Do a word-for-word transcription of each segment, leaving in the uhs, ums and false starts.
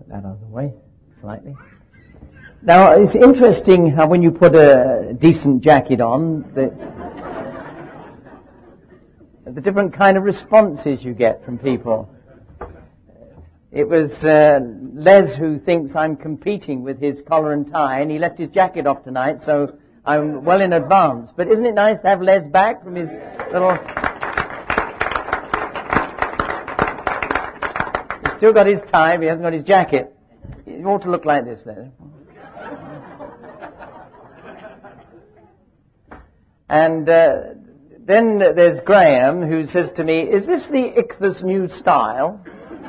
Get that out of the way slightly. Now, it's interesting how when you put a decent jacket on, the, the different kind of responses you get from people. It was uh, Les who thinks I'm competing with his collar and tie, and he left his jacket off tonight, so I'm well in advance. But isn't it nice to have Les back from his little... He's still got his tie, but he hasn't got his jacket. You ought to look like this, Les. And uh, then there's Graham, who says to me, is this the Ichthus new style?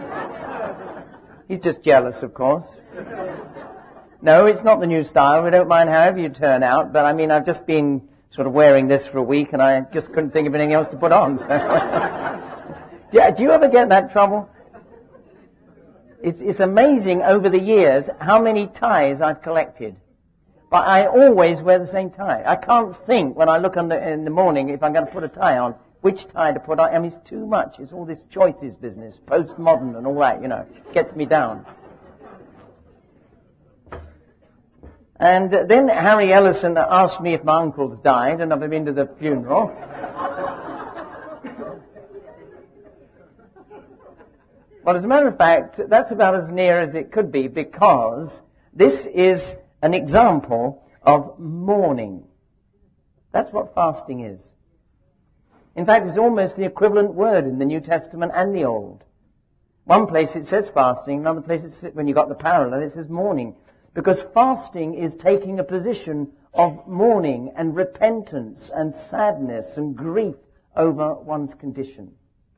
He's just jealous, of course. No, it's not the new style. We don't mind however you turn out. But, I mean, I've just been sort of wearing this for a week, and I just couldn't think of anything else to put on. So. do, you, do you ever get that trouble? It's, it's amazing over the years how many ties I've collected. But I always wear the same tie. I can't think when I look in the, in the morning if I'm going to put a tie on, which tie to put on. I mean, it's too much. It's all this choices business, postmodern and all that, you know. Gets me down. And uh, then Harry Ellison asked me if my uncle's died, and I've been to the funeral. Well, as a matter of fact, that's about as near as it could be, because this is an example of mourning. That's what fasting is. In fact, it's almost the equivalent word in the New Testament and the Old. One place it says fasting, another place it says, when you got the parallel, it says mourning. Because fasting is taking a position of mourning and repentance and sadness and grief over one's condition.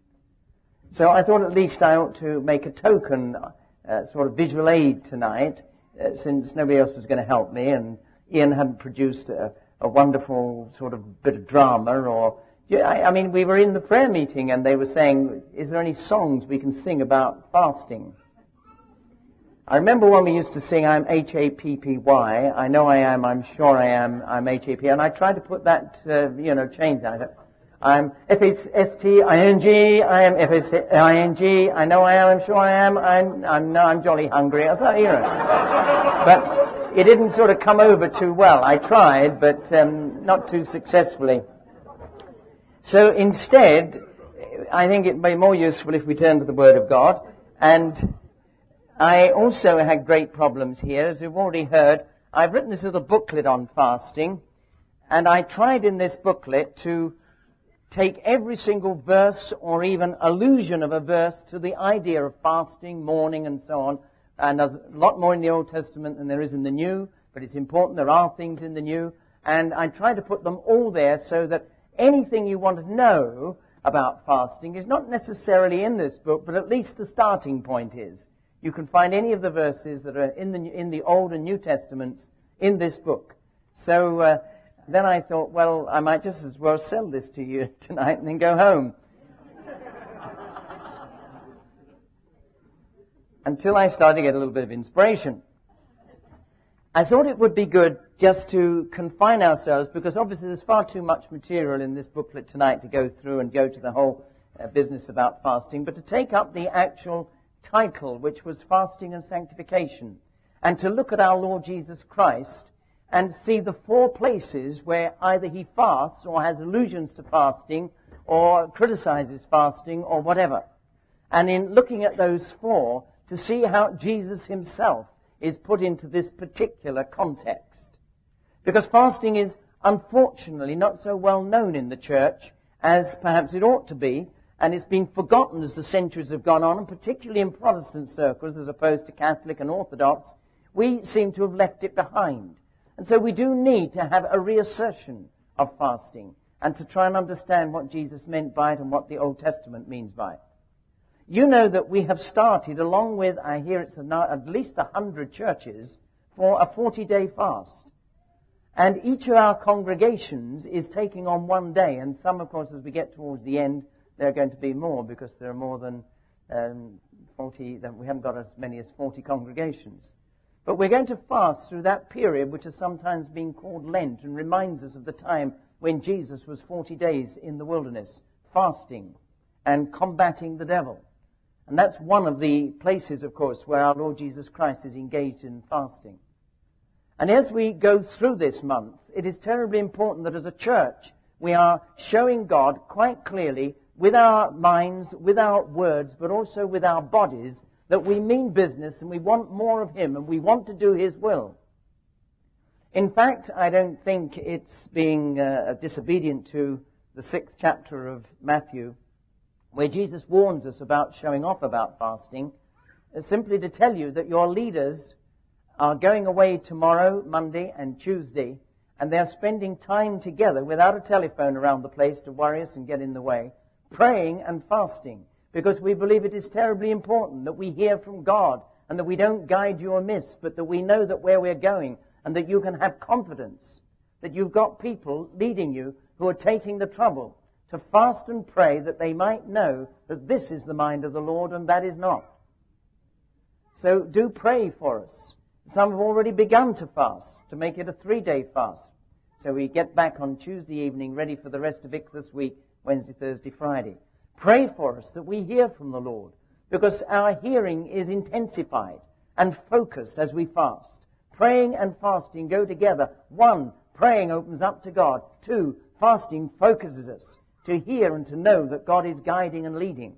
So I thought at least I ought to make a token, uh, sort of visual aid tonight, uh, since nobody else was going to help me, and Ian hadn't produced a, a wonderful sort of bit of drama or... I, I mean, we were in the prayer meeting and they were saying, is there any songs we can sing about fasting? I remember when we used to sing, I'm H A P P Y, I know I am, I'm sure I am, I'm H A P, and I tried to put that, uh, you know, change that. I'm F S T I N G, I am F S T I N G, I know I am, I'm sure I am, I'm, I'm, no, I'm jolly hungry, or something, you know. But it didn't sort of come over too well. I tried, but um, not too successfully. So instead, I think it would be more useful if we turn to the Word of God. And I also had great problems here. As you've already heard, I've written this little booklet on fasting. And I tried in this booklet to take every single verse or even allusion of a verse to the idea of fasting, mourning, and so on. And there's a lot more in the Old Testament than there is in the New. But it's important. There are things in the New. And I tried to put them all there so that anything you want to know about fasting is not necessarily in this book, but at least the starting point is. You can find any of the verses that are in the in the Old and New Testaments in this book. So uh, then I thought, well, I might just as well sell this to you tonight and then go home. Until I started to get a little bit of inspiration. I thought it would be good just to confine ourselves, because obviously there's far too much material in this booklet tonight to go through and go to the whole uh, business about fasting, but to take up the actual title, which was Fasting and Sanctification, and to look at our Lord Jesus Christ and see the four places where either he fasts or has allusions to fasting or criticizes fasting or whatever. And in looking at those four, to see how Jesus himself is put into this particular context. Because fasting is unfortunately not so well known in the church as perhaps it ought to be, and it's been forgotten as the centuries have gone on, and particularly in Protestant circles as opposed to Catholic and Orthodox, we seem to have left it behind. And so we do need to have a reassertion of fasting and to try and understand what Jesus meant by it and what the Old Testament means by it. You know that we have started, along with, I hear it's at least a hundred churches, for a forty-day fast. And each of our congregations is taking on one day, and some, of course, as we get towards the end, there are going to be more, because there are more than um, forty, we haven't got as many as forty congregations. But we're going to fast through that period, which has sometimes been called Lent, and reminds us of the time when Jesus was forty days in the wilderness, fasting and combating the devil. And that's one of the places, of course, where our Lord Jesus Christ is engaged in fasting. And as we go through this month, it is terribly important that as a church we are showing God quite clearly with our minds, with our words, but also with our bodies, that we mean business and we want more of Him and we want to do His will. In fact, I don't think it's being uh, disobedient to the sixth chapter of Matthew, where Jesus warns us about showing off about fasting, is simply to tell you that your leaders are going away tomorrow, Monday and Tuesday, and they're spending time together without a telephone around the place to worry us and get in the way, praying and fasting, because we believe it is terribly important that we hear from God and that we don't guide you amiss, but that we know that where we're going and that you can have confidence that you've got people leading you who are taking the trouble to fast and pray that they might know that this is the mind of the Lord and that is not. So do pray for us. Some have already begun to fast, to make it a three-day fast. So we get back on Tuesday evening, ready for the rest of it this week, Wednesday, Thursday, Friday. Pray for us that we hear from the Lord, because our hearing is intensified and focused as we fast. Praying and fasting go together. One, praying opens up to God. Two, fasting focuses us to hear and to know that God is guiding and leading.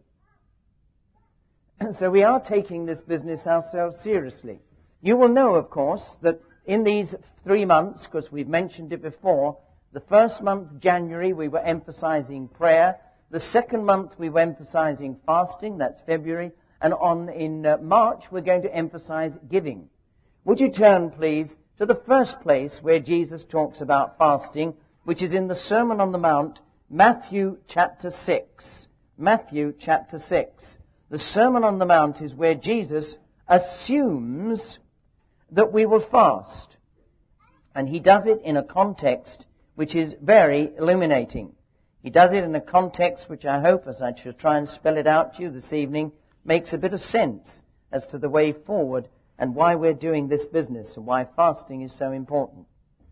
And so we are taking this business ourselves seriously. You will know, of course, that in these three months, because we've mentioned it before, the first month, January, we were emphasizing prayer. The second month, we were emphasizing fasting. That's February. And on in uh, March, we're going to emphasize giving. Would you turn, please, to the first place where Jesus talks about fasting, which is in the Sermon on the Mount, Matthew chapter six. Matthew chapter six. The Sermon on the Mount is where Jesus assumes that we will fast. And he does it in a context which is very illuminating. He does it in a context which I hope, as I shall try and spell it out to you this evening, makes a bit of sense as to the way forward and why we're doing this business and why fasting is so important.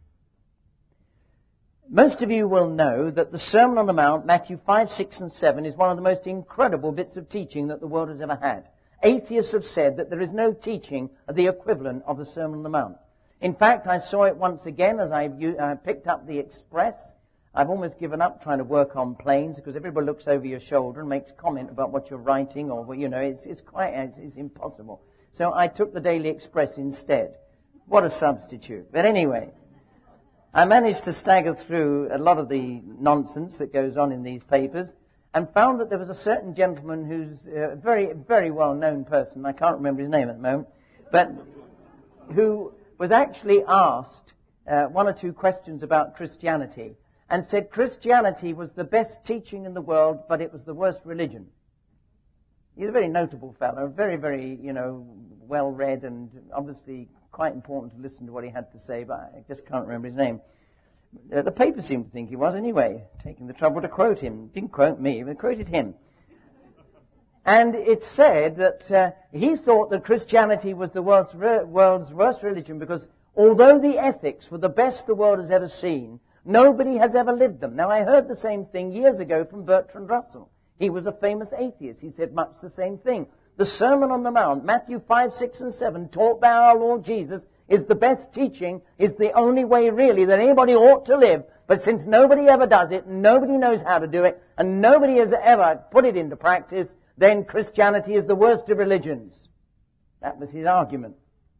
Most of you will know that the Sermon on the Mount, Matthew five, six and seven, is one of the most incredible bits of teaching that the world has ever had. Atheists have said that there is no teaching of the equivalent of the Sermon on the Mount. In fact, I saw it once again as I uh, picked up the Express. I've almost given up trying to work on planes because everybody looks over your shoulder and makes comment about what you're writing, or, you know, it's, it's quite, it's, it's impossible. So I took the Daily Express instead. What a substitute. But anyway, I managed to stagger through a lot of the nonsense that goes on in these papers and found that there was a certain gentleman who's a very, very well-known person, I can't remember his name at the moment, but who was actually asked uh, one or two questions about Christianity and said Christianity was the best teaching in the world, but it was the worst religion. He's a very notable fellow, very, very, you know, well-read and obviously quite important to listen to what he had to say, but I just can't remember his name. Uh, the paper seemed to think he was anyway, taking the trouble to quote him. Didn't quote me, but quoted him. And it said that uh, he thought that Christianity was the world's, re- world's worst religion because although the ethics were the best the world has ever seen, nobody has ever lived them. Now, I heard the same thing years ago from Bertrand Russell. He was a famous atheist. He said much the same thing. The Sermon on the Mount, Matthew five, six, and seven, taught by our Lord Jesus, is the best teaching, is the only way really that anybody ought to live. But since nobody ever does it, nobody knows how to do it, and nobody has ever put it into practice, then Christianity is the worst of religions. That was his argument.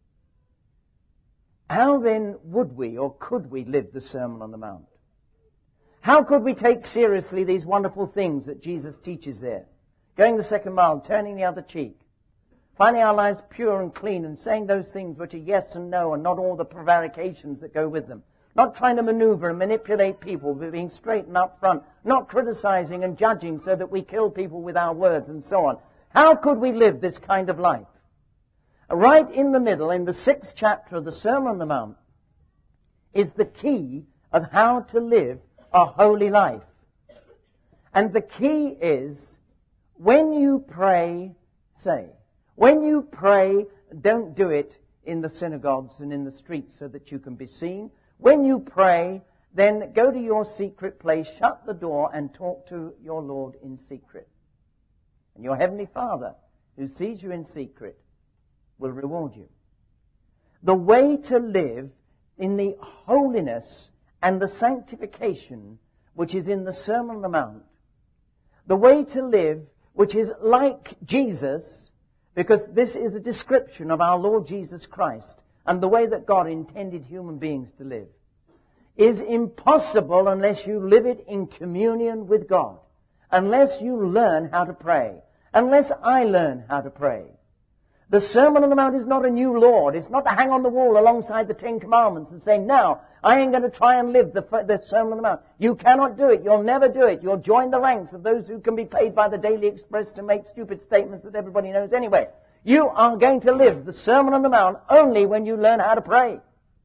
How then would we or could we live the Sermon on the Mount? How could we take seriously these wonderful things that Jesus teaches there? Going the second mile, turning the other cheek, finding our lives pure and clean and saying those things which are yes and no and not all the prevarications that go with them. Not trying to maneuver and manipulate people, but being straight and up front. Not criticizing and judging so that we kill people with our words and so on. How could we live this kind of life? Right in the middle, in the sixth chapter of the Sermon on the Mount, is the key of how to live a holy life. And the key is, when you pray, say. When you pray, don't do it in the synagogues and in the streets so that you can be seen. When you pray, then go to your secret place, shut the door, and talk to your Lord in secret. And your Heavenly Father who sees you in secret, will reward you. The way to live in the holiness and the sanctification which is in the Sermon on the Mount, the way to live which is like Jesus, because this is a description of our Lord Jesus Christ and the way that God intended human beings to live, is impossible unless you live it in communion with God, unless you learn how to pray, unless I learn how to pray. The Sermon on the Mount is not a new law. It's not to hang on the wall alongside the Ten Commandments and say, now, I ain't going to try and live the, the Sermon on the Mount. You cannot do it. You'll never do it. You'll join the ranks of those who can be paid by the Daily Express to make stupid statements that everybody knows anyway. You are going to live the Sermon on the Mount only when you learn how to pray.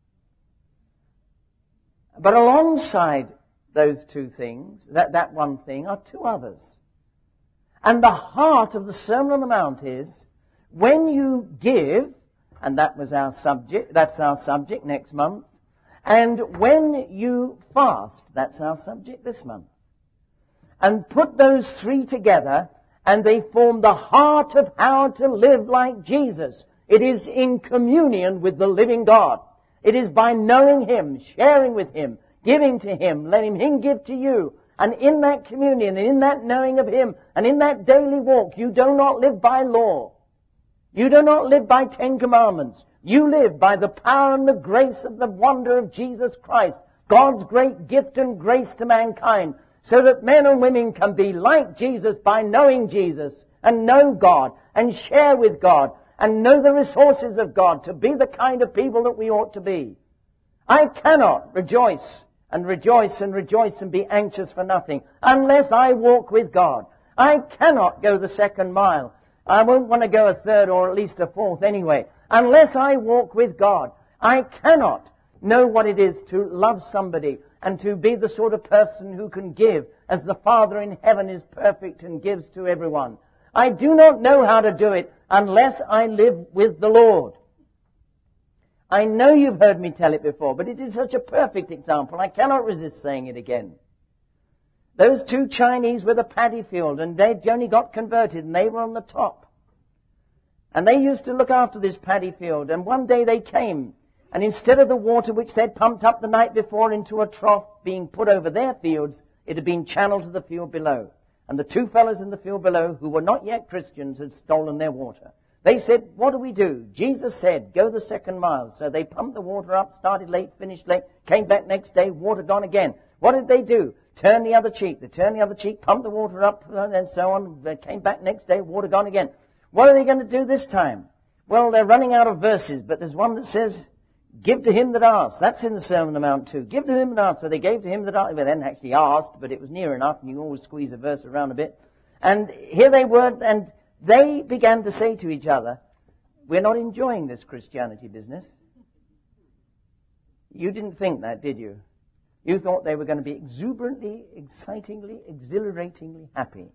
But alongside those two things, that, that one thing, are two others. And the heart of the Sermon on the Mount is, when you give, and that was our subject, that's our subject next month, and when you fast, that's our subject this month. And put those three together, and they form the heart of how to live like Jesus. It is in communion with the living God. It is by knowing Him, sharing with Him, giving to Him, letting Him give to you. And in that communion, and in that knowing of Him, and in that daily walk, you do not live by law. You do not live by Ten Commandments. You live by the power and the grace of the wonder of Jesus Christ, God's great gift and grace to mankind, so that men and women can be like Jesus by knowing Jesus, and know God, and share with God, and know the resources of God to be the kind of people that we ought to be. I cannot rejoice and rejoice and rejoice and be anxious for nothing unless I walk with God. I cannot go the second mile. I won't want to go a third or at least a fourth anyway, unless I walk with God. I cannot know what it is to love somebody and to be the sort of person who can give as the Father in heaven is perfect and gives to everyone. I do not know how to do it unless I live with the Lord. I know you've heard me tell it before, but it is such a perfect example, I cannot resist saying it again. Those two Chinese with a paddy field, and they'd only got converted, and they were on the top. And they used to look after this paddy field, and one day they came, and instead of the water which they'd pumped up the night before into a trough being put over their fields, it had been channeled to the field below. And the two fellows in the field below, who were not yet Christians, had stolen their water. They said, what do we do? Jesus said, go the second mile. So they pumped the water up, started late, finished late, came back next day, water gone again. What did they do? Turn the other cheek. They turned the other cheek, pumped the water up, and so on. They came back next day, water gone again. What are they going to do this time? Well, they're running out of verses, but there's one that says, give to him that asks. That's in the Sermon on the Mount too. Give to him that asks. So they gave to him that asked. Well, they hadn't actually asked, but it was near enough, and you always squeeze a verse around a bit. And here they were, and they began to say to each other, we're not enjoying this Christianity business. You didn't think that, did you? You thought they were going to be exuberantly, excitingly, exhilaratingly happy.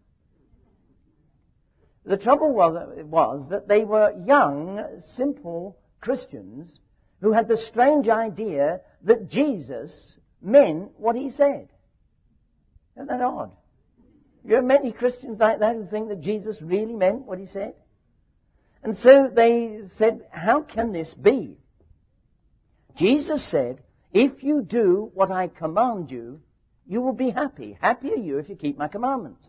The trouble was, was that they were young, simple Christians who had the strange idea that Jesus meant what he said. Isn't that odd? You have many Christians like that who think that Jesus really meant what he said? And so they said, how can this be? Jesus said, if you do what I command you, you will be happy. Happy are you if you keep my commandments.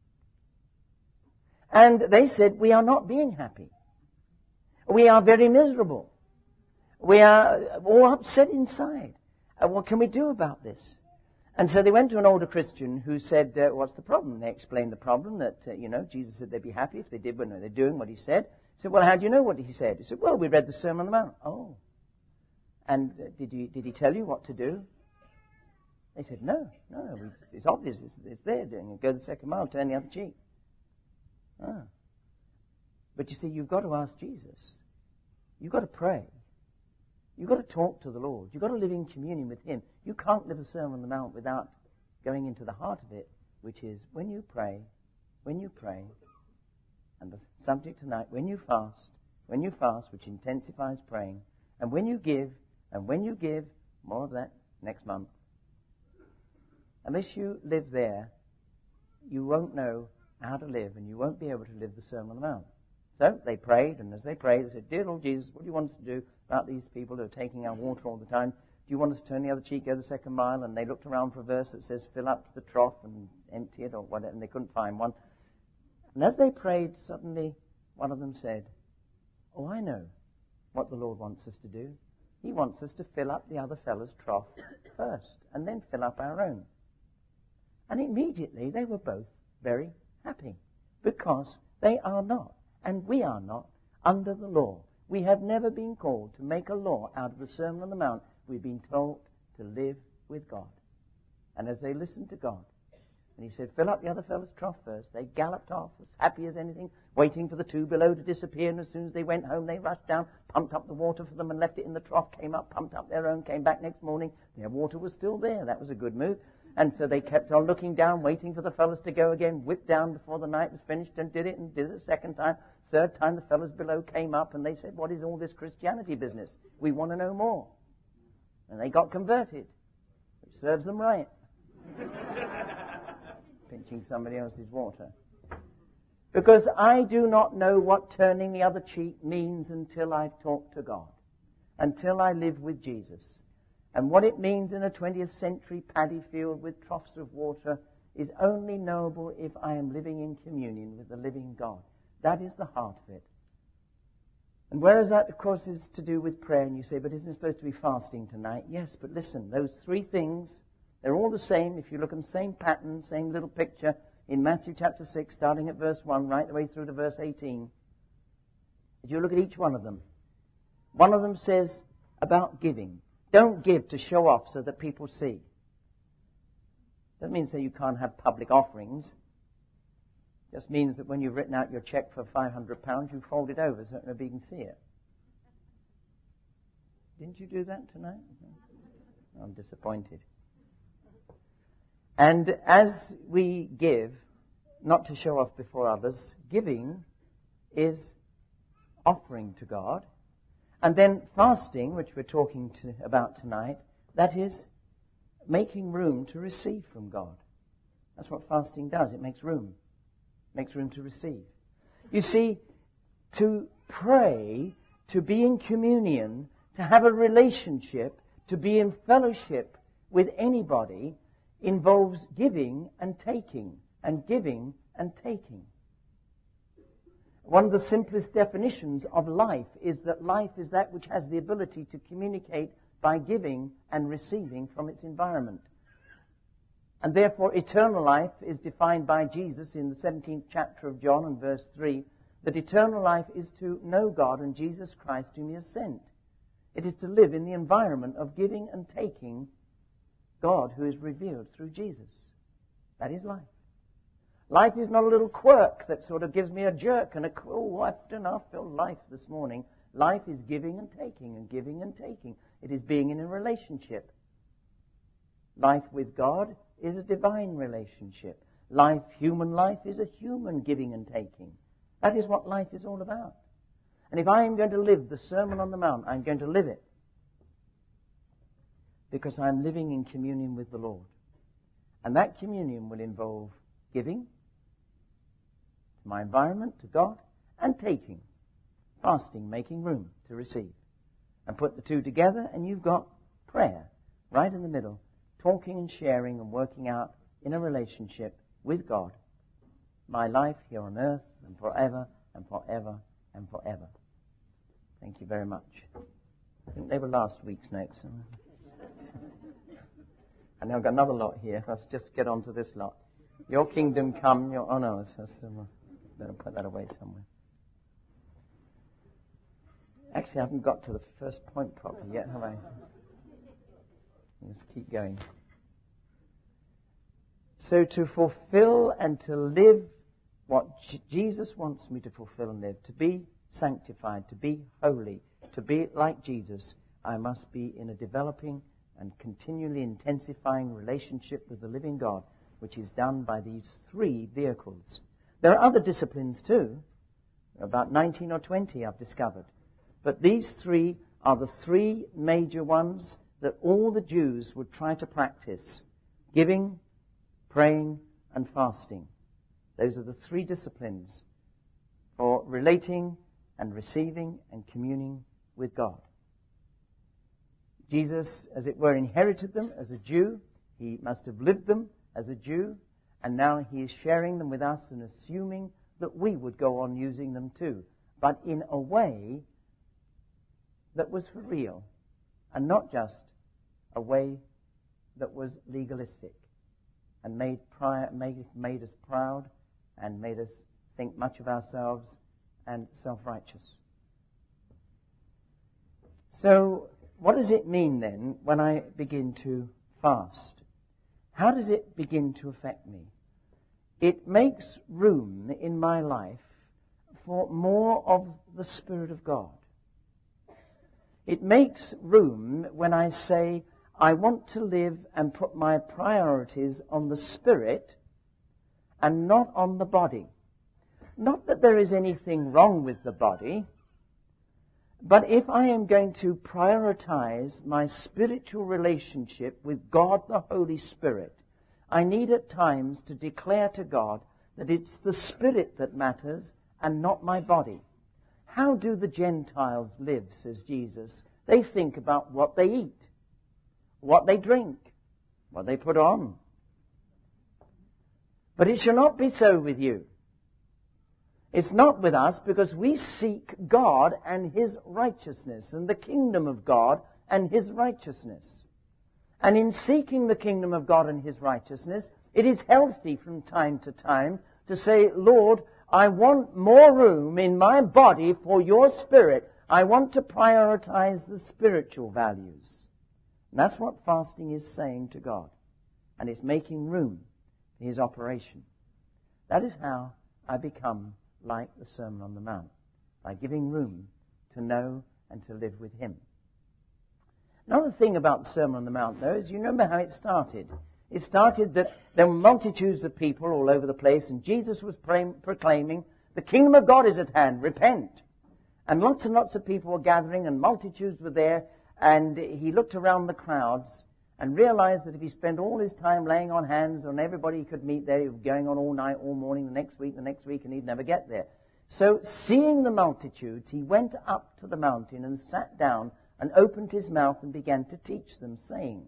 And they said, we are not being happy. We are very miserable. We are all upset inside. Uh, what can we do about this? And so they went to an older Christian who said, uh, what's the problem? They explained the problem that, uh, you know, Jesus said they'd be happy if they did when they're doing what he said. He said, well, how do you know what he said? He said, well, we read the Sermon on the Mount. Oh. And uh, did he, did he tell you what to do? They said, no, no, we, it's obvious, it's, it's there doing it. Go the second mile, turn the other cheek. Ah. But you see, you've got to ask Jesus. You've got to pray. You've got to talk to the Lord. You've got to live in communion with Him. You can't live the Sermon on the Mount without going into the heart of it, which is when you pray, when you pray, and the subject tonight, when you fast, when you fast, which intensifies praying, and when you give, and when you give, more of that next month. Unless you live there, you won't know how to live, and you won't be able to live the Sermon on the Mount. So they prayed, and as they prayed, they said, "Dear Lord Jesus, what do you want us to do about these people who are taking our water all the time? Do you want us to turn the other cheek, go the second mile?" And they looked around for a verse that says, "Fill up the trough and empty it," or whatever, and they couldn't find one. And as they prayed, suddenly one of them said, "Oh, I know what the Lord wants us to do. He wants us to fill up the other fellow's trough first, and then fill up our own." And immediately they were both very happy, because they are not, and we are not, under the law. We have never been called to make a law out of the Sermon on the Mount. We've been told to live with God. And as they listened to God, and he said, "Fill up the other fellow's trough first," they galloped off as happy as anything, waiting for the two below to disappear. And as soon as they went home, they rushed down, pumped up the water for them and left it in the trough, came up, pumped up their own, came back next morning. Their water was still there. That was a good move. And so they kept on looking down, waiting for the fellows to go again, whipped down before the night was finished, and did it, and did it a second time. Third time, the fellows below came up, and they said, "What is all this Christianity business? We want to know more." And they got converted, which serves them right. Pinching somebody else's water. Because I do not know what turning the other cheek means until I've talked to God, until I live with Jesus. And what it means in a twentieth century paddy field with troughs of water is only knowable if I am living in communion with the living God. That is the heart of it. And whereas that, of course, is to do with prayer, and you say, "But isn't it supposed to be fasting tonight?" Yes, but listen, those three things, they're all the same. If you look at the same pattern, same little picture in Matthew chapter six, starting at verse one, right the way through to verse eighteen. If you look at each one of them, one of them says about giving. Don't give to show off so that people see. Doesn't mean to say you can't have public offerings. Just means that when you've written out your check for five hundred pounds, you fold it over so that nobody can see it. Didn't you do that tonight? I'm disappointed. And as we give, not to show off before others, giving is offering to God. And then fasting, which we're talking to, about tonight, that is making room to receive from God. That's what fasting does. It makes room. It makes room to receive. You see, to pray, to be in communion, to have a relationship, to be in fellowship with anybody involves giving and taking, and giving and taking. One of the simplest definitions of life is that life is that which has the ability to communicate by giving and receiving from its environment. And therefore, eternal life is defined by Jesus in the seventeenth chapter of John and verse three, that eternal life is to know God and Jesus Christ whom He has sent. It is to live in the environment of giving and taking God who is revealed through Jesus. That is life. Life is not a little quirk that sort of gives me a jerk and a, oh, I don't know, I feel life this morning. Life is giving and taking and giving and taking. It is being in a relationship. Life with God is a divine relationship. Life, human life, is a human giving and taking. That is what life is all about. And if I am going to live the Sermon on the Mount, I'm going to live it because I'm living in communion with the Lord. And that communion will involve giving to my environment, to God, and taking, fasting, making room to receive. And put the two together and you've got prayer right in the middle, talking and sharing and working out in a relationship with God, my life here on earth and forever and forever and forever. Thank you very much. I think they were last week's notes. And I've got another lot here. Let's just get on to this lot. Your kingdom come, your... Oh no, it's just, um, better put that away somewhere. Actually, I haven't got to the first point properly yet, have I? Let's keep going. So to fulfill and to live what J- Jesus wants me to fulfill and live, to be sanctified, to be holy, to be like Jesus, I must be in a developing and continually intensifying relationship with the living God, which is done by these three vehicles. There are other disciplines too, about nineteen or twenty I've discovered. But these three are the three major ones that all the Jews would try to practice: giving, praying, and fasting. Those are the three disciplines for relating and receiving and communing with God. Jesus, as it were, inherited them as a Jew. He must have lived them as a Jew, and now he is sharing them with us and assuming that we would go on using them too, but in a way that was for real, and not just a way that was legalistic and made, pri- made, made us proud and made us think much of ourselves and self-righteous. So, what does it mean then when I begin to fast? How does it begin to affect me? It makes room in my life for more of the Spirit of God. It makes room when I say, I want to live and put my priorities on the Spirit and not on the body. Not that there is anything wrong with the body, but if I am going to prioritize my spiritual relationship with God the Holy Spirit, I need at times to declare to God that it's the Spirit that matters and not my body. How do the Gentiles live, says Jesus? They think about what they eat, what they drink, what they put on. But it shall not be so with you. It's not with us, because we seek God and His righteousness, and the kingdom of God and His righteousness. And in seeking the kingdom of God and His righteousness, it is healthy from time to time to say, Lord, I want more room in my body for your Spirit. I want to prioritize the spiritual values. And that's what fasting is saying to God. And it's making room for His operation. That is how I become like the Sermon on the Mount, by giving room to know and to live with Him. Another thing about the Sermon on the Mount, though, is you remember how it started. It started that there were multitudes of people all over the place, and Jesus was pra- proclaiming, the kingdom of God is at hand, repent. And lots and lots of people were gathering, and multitudes were there, and He looked around the crowds and realized that if He spent all His time laying on hands on everybody He could meet there, He was going on all night, all morning, the next week, the next week, and He'd never get there. So, seeing the multitudes, He went up to the mountain and sat down and opened His mouth and began to teach them, saying,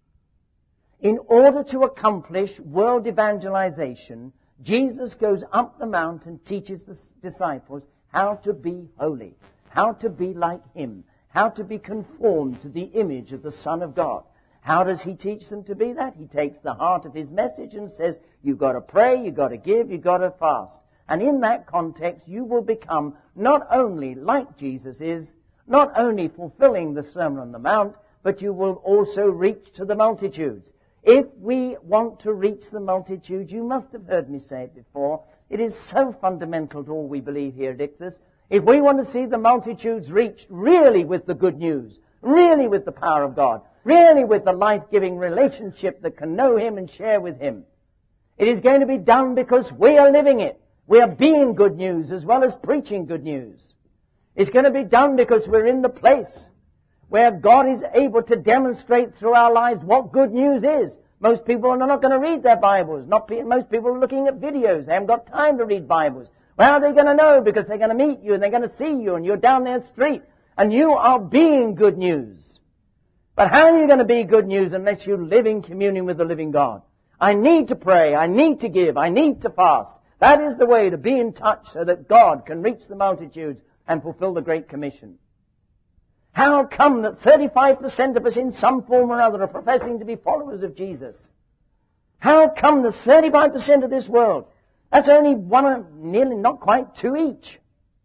in order to accomplish world evangelization, Jesus goes up the mount and teaches the disciples how to be holy, how to be like Him, how to be conformed to the image of the Son of God. How does He teach them to be that? He takes the heart of His message and says, you've got to pray, you've got to give, you've got to fast. And in that context, you will become not only like Jesus is, not only fulfilling the Sermon on the Mount, but you will also reach to the multitudes. If we want to reach the multitudes, you must have heard me say it before, it is so fundamental to all we believe here at Ichthus. If we want to see the multitudes reached really with the good news, really with the power of God, really with the life-giving relationship that can know Him and share with Him, it is going to be done because we are living it. We are being good news as well as preaching good news. It's going to be done because we're in the place where God is able to demonstrate through our lives what good news is. Most people are not going to read their Bibles. Not most people are looking at videos. They haven't got time to read Bibles. Well, how are they going to know? Because they're going to meet you and they're going to see you and you're down their street and you are being good news. But how are you going to be good news unless you live in communion with the living God? I need to pray. I need to give. I need to fast. That is the way to be in touch so that God can reach the multitudes and fulfill the Great Commission. How come that thirty-five percent of us in some form or other are professing to be followers of Jesus? How come that thirty-five percent of this world, that's only one, nearly not quite two each.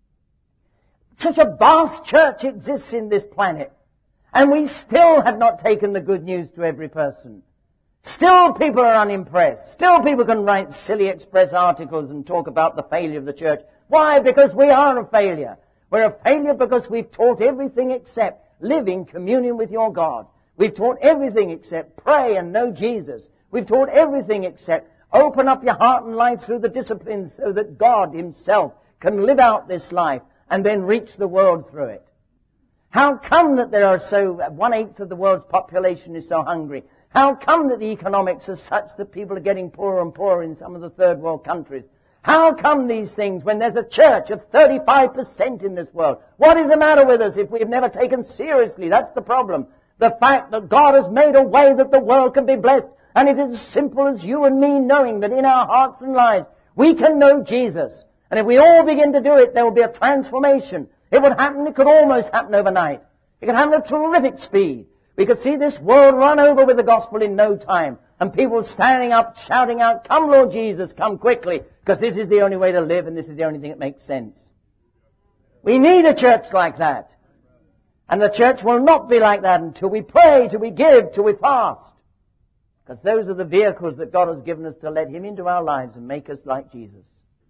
Such a vast church exists in this planet, and we still have not taken the good news to every person. Still people are unimpressed. Still people can write silly express articles and talk about the failure of the church. Why? Because we are a failure. We're a failure because we've taught everything except live in communion with your God. We've taught everything except pray and know Jesus. We've taught everything except open up your heart and life through the disciplines so that God Himself can live out this life and then reach the world through it. How come that there are so, one-eighth of the world's population is so hungry? How come that the economics are such that people are getting poorer and poorer in some of the third world countries? How come these things when there's a church of thirty-five percent in this world? What is the matter with us if we've never taken seriously? That's the problem. The fact that God has made a way that the world can be blessed. And it is as simple as you and me knowing that in our hearts and lives we can know Jesus. And if we all begin to do it, there will be a transformation. It would happen, it could almost happen overnight. It could happen at terrific speed. We could see this world run over with the gospel in no time. And people standing up, shouting out, "Come Lord Jesus, come quickly, because this is the only way to live and this is the only thing that makes sense." We need a church like that. And the church will not be like that until we pray, till we give, till we fast. Because those are the vehicles that God has given us to let Him into our lives and make us like Jesus.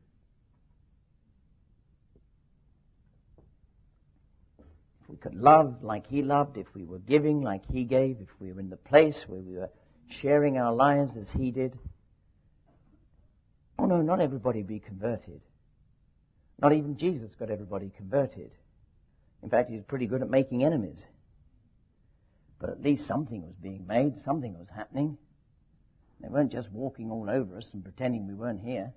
If we could love like He loved, if we were giving like He gave, if we were in the place where we were sharing our lives as He did. Oh no, not everybody be converted. Not even Jesus got everybody converted. In fact, He was pretty good at making enemies. But at least something was being made, something was happening. They weren't just walking all over us and pretending we weren't here.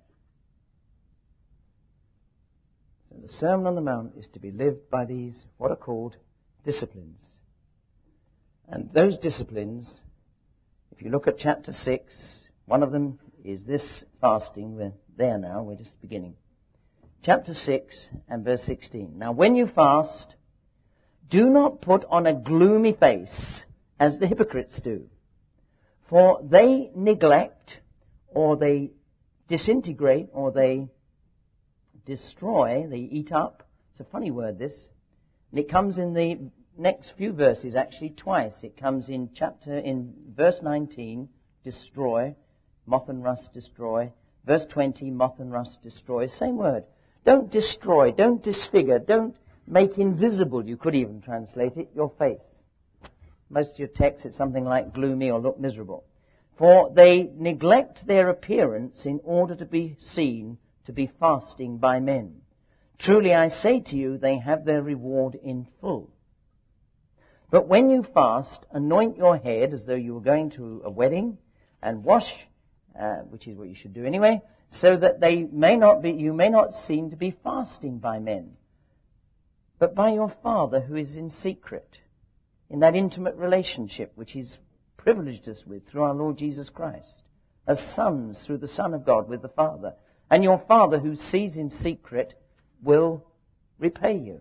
So the Sermon on the Mount is to be lived by these, what are called disciplines. And those disciplines, if you look at chapter six, one of them is this fasting. We're there now, we're just beginning. Chapter six and verse sixteen. Now when you fast, do not put on a gloomy face as the hypocrites do, for they neglect or they disintegrate or they destroy, they eat up. It's a funny word, this. And it comes in the next few verses, actually twice. It comes in chapter, in verse nineteen, destroy, moth and rust destroy. Verse twenty, moth and rust destroy. Same word. Don't destroy, don't disfigure, don't make invisible, you could even translate it, your face. Most of your texts, it's something like gloomy or look miserable. For they neglect their appearance in order to be seen to be fasting by men. Truly I say to you, they have their reward in full. But when you fast, anoint your head as though you were going to a wedding, and wash, uh, which is what you should do anyway, so that they may not be, you may not seem to be fasting by men, but by your Father who is in secret, in that intimate relationship which He's privileged us with through our Lord Jesus Christ, as sons through the Son of God with the Father. And your Father who sees in secret will repay you.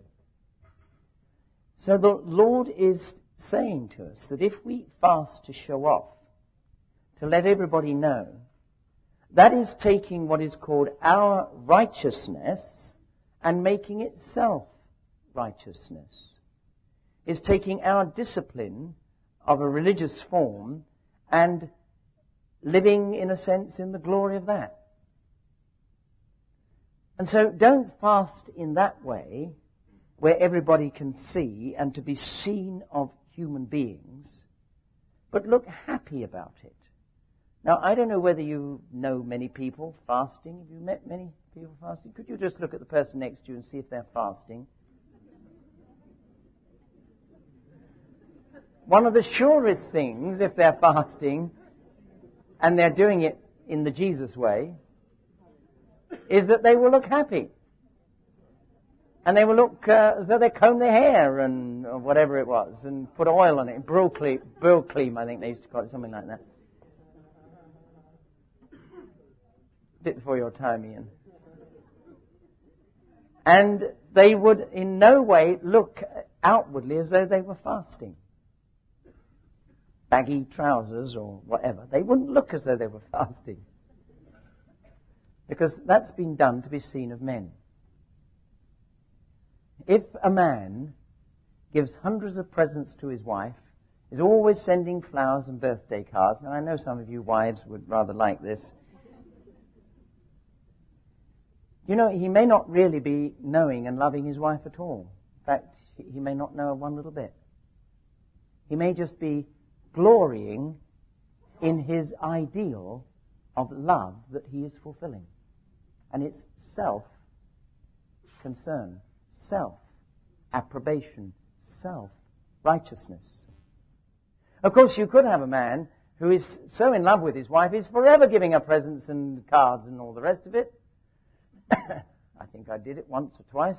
So the Lord is saying to us that if we fast to show off, to let everybody know, that is taking what is called our righteousness and making it self-righteousness. Is taking our discipline of a religious form and living, in a sense, in the glory of that. And so don't fast in that way where everybody can see and to be seen of human beings, but look happy about it. Now, I don't know whether you know many people fasting. Have you met many people fasting? Could you just look at the person next to you and see if they're fasting? One of the surest things, if they're fasting, and they're doing it in the Jesus way, is that they will look happy. And they will look uh, as though they comb their hair and or whatever it was, and put oil on it. Brylcreem, Brylcreem, I think they used to call it, something like that. A bit before your time, Ian. And they would in no way look outwardly as though they were fasting. Baggy trousers or whatever. They wouldn't look as though they were fasting. Because that's been done to be seen of men. If a man gives hundreds of presents to his wife, is always sending flowers and birthday cards, and I know some of you wives would rather like this, you know, he may not really be knowing and loving his wife at all. In fact, he may not know her one little bit. He may just be glorying in his ideal of love that he is fulfilling. And it's self-concern, self-approbation, self-righteousness. Of course, you could have a man who is so in love with his wife, he's forever giving her presents and cards and all the rest of it. I think I did it once or twice.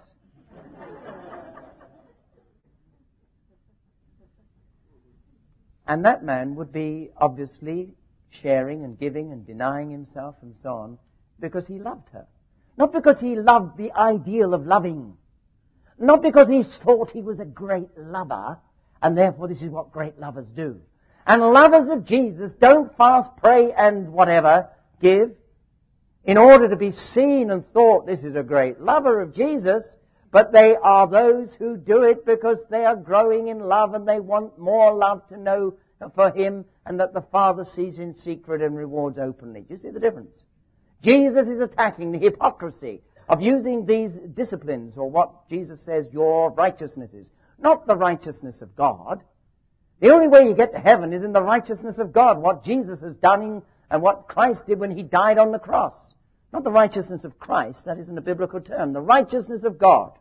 And that man would be obviously sharing and giving and denying himself and so on because he loved her. Not because he loved the ideal of loving. Not because he thought he was a great lover and therefore this is what great lovers do. And lovers of Jesus don't fast, pray and whatever, give in order to be seen and thought this is a great lover of Jesus, but they are those who do it because they are growing in love and they want more love to know for Him and that the Father sees in secret and rewards openly. Do you see the difference? Jesus is attacking the hypocrisy of using these disciplines, or what Jesus says your righteousness is. Not the righteousness of God. The only way you get to heaven is in the righteousness of God, what Jesus has done and what Christ did when He died on the cross. Not the righteousness of Christ, that isn't a biblical term. The righteousness of God,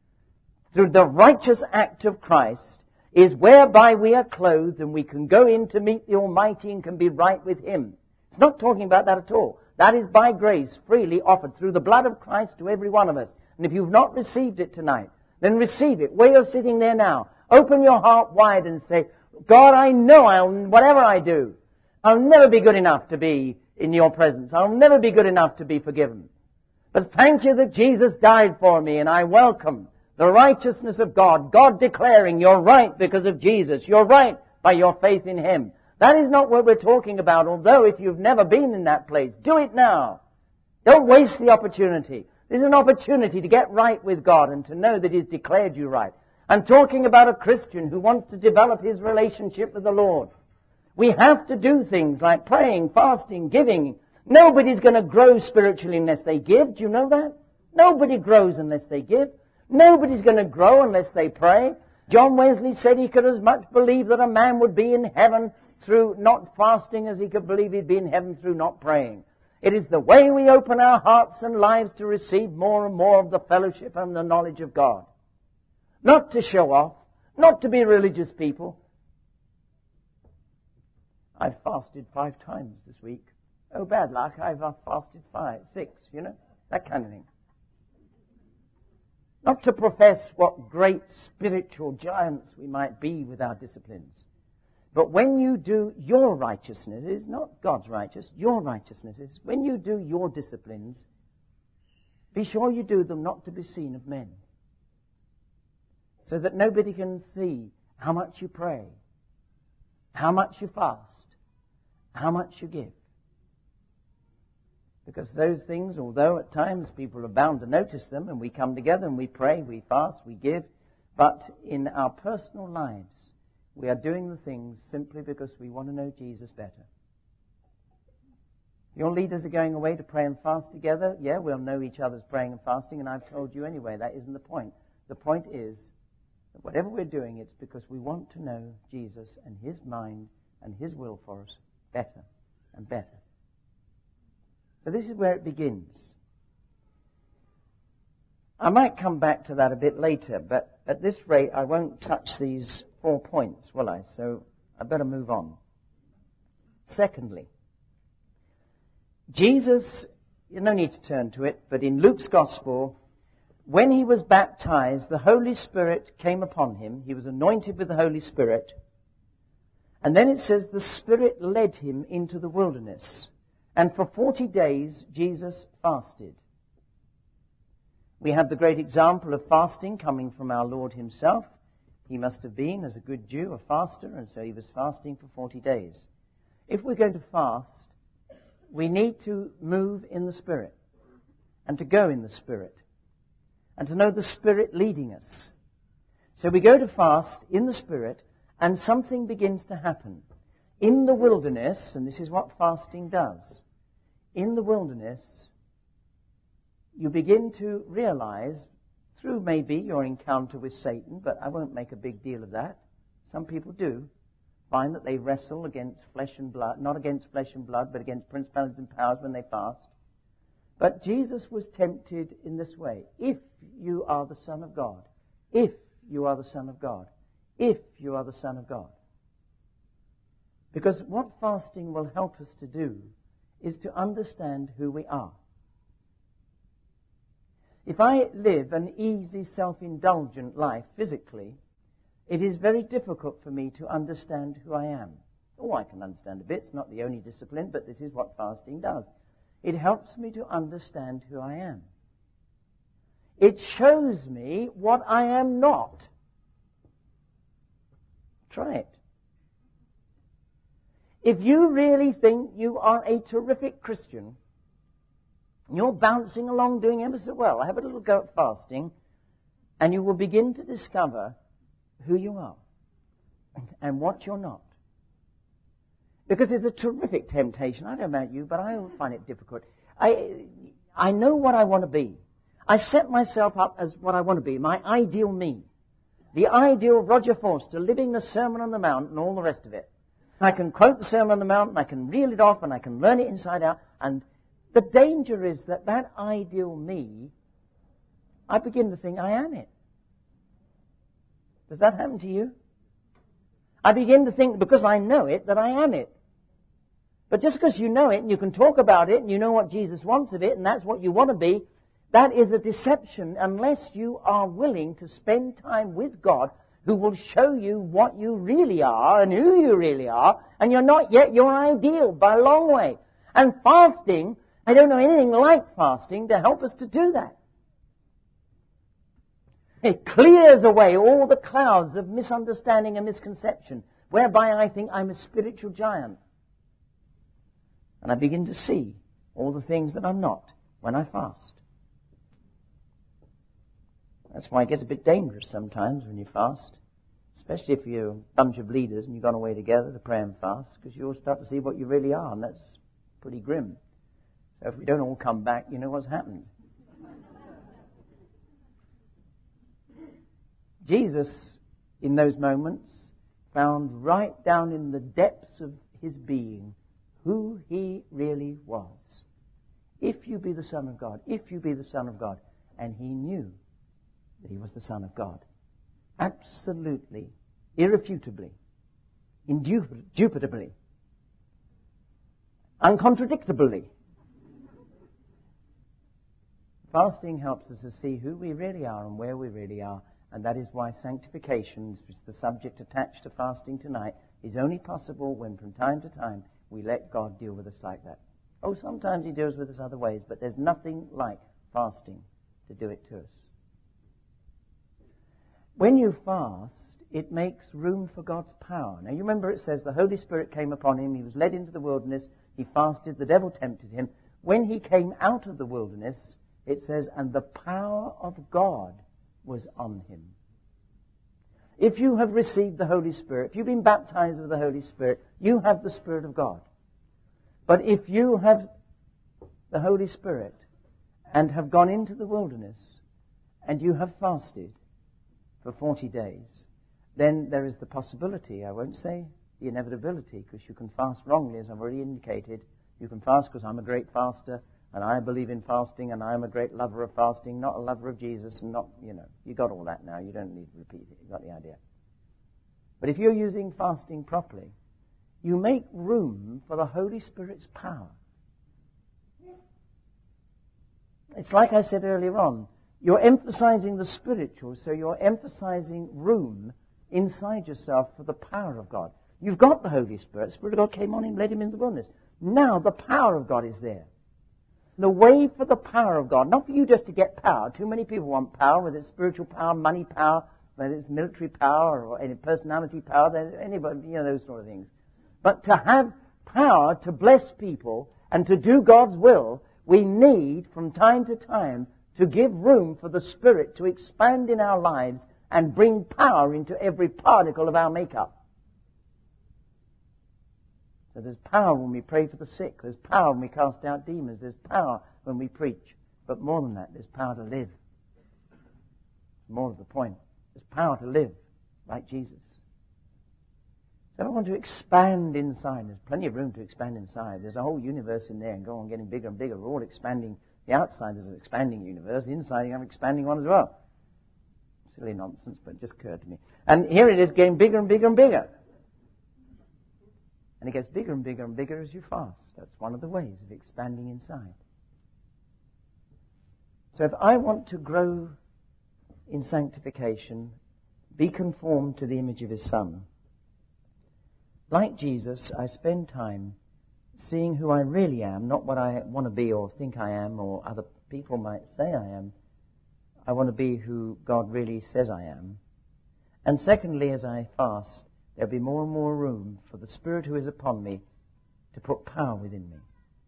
through the righteous act of Christ, is whereby we are clothed and we can go in to meet the Almighty and can be right with Him. It's not talking about that at all. That is by grace freely offered through the blood of Christ to every one of us. And if you've not received it tonight, then receive it. Where you're sitting there now, open your heart wide and say, God, I know I'll, whatever I do, I'll never be good enough to be in your presence. I'll never be good enough to be forgiven. But thank you that Jesus died for me, and I welcome the righteousness of God. God declaring you're right because of Jesus. You're right by your faith in Him. That is not what we're talking about, although if you've never been in that place, do it now. Don't waste the opportunity. This is an opportunity to get right with God and to know that He's declared you right. I'm talking about a Christian who wants to develop his relationship with the Lord. We have to do things like praying, fasting, giving. Nobody's going to grow spiritually unless they give. Do you know that? Nobody grows unless they give. Nobody's going to grow unless they pray. John Wesley said he could as much believe that a man would be in heaven through not fasting as he could believe he'd be in heaven through not praying. It is the way we open our hearts and lives to receive more and more of the fellowship and the knowledge of God. Not to show off, not to be religious people. I've fasted five times this week. Oh, bad luck, I've fasted five, six, you know, that kind of thing. Not to profess what great spiritual giants we might be with our disciplines. But when you do your righteousness, is not God's righteousness, your righteousness is, when you do your disciplines, be sure you do them not to be seen of men. So that nobody can see how much you pray, how much you fast, how much you give. Because those things, although at times people are bound to notice them, and we come together and we pray, we fast, we give, but in our personal lives, we are doing the things simply because we want to know Jesus better. Your leaders are going away to pray and fast together. Yeah, we'll know each other's praying and fasting, and I've told you anyway, that isn't the point. The point is that whatever we're doing, it's because we want to know Jesus and His mind and His will for us better and better. So this is where it begins. I might come back to that a bit later, but at this rate I won't touch these four points, will I? So I better move on. Secondly, Jesus, no need to turn to it, but in Luke's Gospel, when He was baptized, the Holy Spirit came upon Him. He was anointed with the Holy Spirit. And then it says the Spirit led Him into the wilderness. And for forty days, Jesus fasted. We have the great example of fasting coming from our Lord Himself. He must have been, as a good Jew, a faster, and so He was fasting for forty days. If we're going to fast, we need to move in the Spirit, and to go in the Spirit, and to know the Spirit leading us. So we go to fast in the Spirit, and something begins to happen. In the wilderness, and this is what fasting does, in the wilderness, you begin to realize, through maybe your encounter with Satan, but I won't make a big deal of that. Some people do find that they wrestle against flesh and blood, not against flesh and blood, but against principalities and powers when they fast. But Jesus was tempted in this way. If you are the Son of God, if you are the Son of God, if you are the Son of God. Because what fasting will help us to do is to understand who we are. If I live an easy, self-indulgent life physically, it is very difficult for me to understand who I am. Oh, I can understand a bit. It's not the only discipline, but this is what fasting does. It helps me to understand who I am. It shows me what I am not. Try it. If you really think you are a terrific Christian, you're bouncing along doing ever so well, have a little go at fasting, and you will begin to discover who you are and what you're not. Because it's a terrific temptation. I don't know about you, but I find it difficult. I, I know what I want to be. I set myself up as what I want to be, my ideal me. The ideal Roger Forster, living the Sermon on the Mount and all the rest of it. I can quote the Sermon on the Mount, and I can reel it off, and I can learn it inside out. And the danger is that that ideal me, I begin to think I am it. Does that happen to you? I begin to think, because I know it, that I am it. But just because you know it, and you can talk about it, and you know what Jesus wants of it, and that's what you want to be, that is a deception unless you are willing to spend time with God, who will show you what you really are and who you really are, and you're not yet your ideal by a long way. And fasting, I don't know anything like fasting to help us to do that. It clears away all the clouds of misunderstanding and misconception, whereby I think I'm a spiritual giant. And I begin to see all the things that I'm not when I fast. That's why it gets a bit dangerous sometimes when you fast, especially if you're a bunch of leaders and you've gone away together to pray and fast, because you'll start to see what you really are, and that's pretty grim. So if we don't all come back, you know what's happened. Jesus, in those moments, found right down in the depths of his being who he really was. If you be the Son of God, if you be the Son of God. And he knew that he was the Son of God. Absolutely, irrefutably, indubitably, uncontradictably. Fasting helps us to see who we really are and where we really are, and that is why sanctification, which is the subject attached to fasting tonight, is only possible when from time to time we let God deal with us like that. Oh, sometimes he deals with us other ways, but there's nothing like fasting to do it to us. When you fast, it makes room for God's power. Now, you remember it says the Holy Spirit came upon him, he was led into the wilderness, he fasted, the devil tempted him. When he came out of the wilderness, it says, and the power of God was on him. If you have received the Holy Spirit, if you've been baptized with the Holy Spirit, you have the Spirit of God. But if you have the Holy Spirit and have gone into the wilderness and you have fasted for forty days, then there is the possibility, I won't say the inevitability, because you can fast wrongly, as I've already indicated. You can fast because I'm a great faster, and I believe in fasting, and I'm a great lover of fasting, not a lover of Jesus, and not, you know, you got all that now. You don't need to repeat it. You got the idea. But if you're using fasting properly, you make room for the Holy Spirit's power. It's like I said earlier on. You're emphasizing the spiritual, so you're emphasizing room inside yourself for the power of God. You've got the Holy Spirit. The Spirit of God came on him, led him into the wilderness. Now the power of God is there. The way for the power of God, not for you just to get power. Too many people want power, whether it's spiritual power, money power, whether it's military power or any personality power, anybody, you know, those sort of things. But to have power to bless people and to do God's will, we need from time to time to give room for the Spirit to expand in our lives and bring power into every particle of our makeup. So there's power when we pray for the sick. There's power when we cast out demons. There's power when we preach. But more than that, there's power to live. More to the point. There's power to live like Jesus. So I want to expand inside. There's plenty of room to expand inside. There's a whole universe in there and go on getting bigger and bigger. We're all expanding. The outside is an expanding universe. The inside, I'm expanding one as well. Silly nonsense, but it just occurred to me. And here it is getting bigger and bigger and bigger. And it gets bigger and bigger and bigger as you fast. That's one of the ways of expanding inside. So if I want to grow in sanctification, be conformed to the image of his Son, like Jesus, I spend time seeing who I really am, not what I want to be or think I am or other people might say I am. I want to be who God really says I am. And secondly, as I fast, there'll be more and more room for the Spirit who is upon me to put power within me.